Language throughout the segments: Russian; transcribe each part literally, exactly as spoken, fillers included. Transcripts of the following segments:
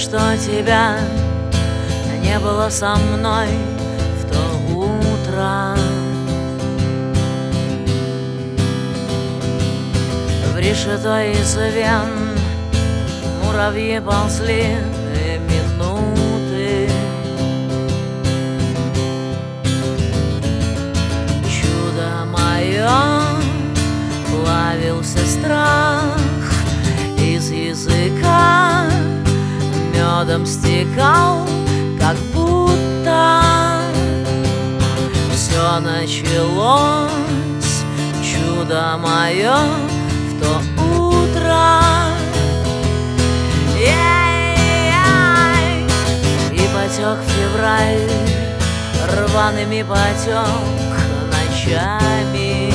что тебя не было со мной в то утро. В решето из вен муравьи ползли минуты. Чудо мое, плавился страх из языка, медом стекал, как будто все началось. Чудо мое в то утро. Эй-эй-эй. И потек февраль, рваными потек ночами.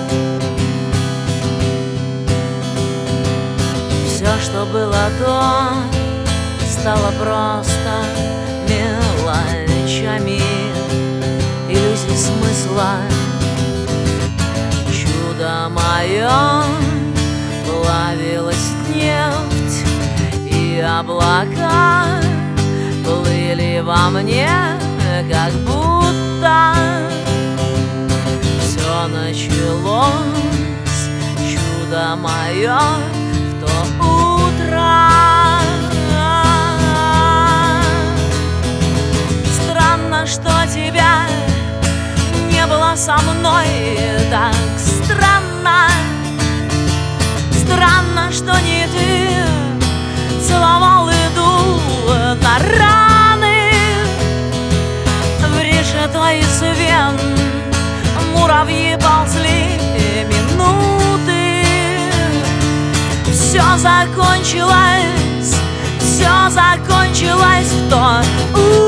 Все, что было до, стало просто мелочами, иллюзий смысла. Чудо мое, плавилась нефть, и облака плыли во мне, как будто все началось. Чудо мое в то утро. Странно, что тебя не было со мной, так странно. Странно, что не ты целовал и дул на раны. В решето из вен муравьи ползли минуты. Все закончилось, все закончилось в то утро.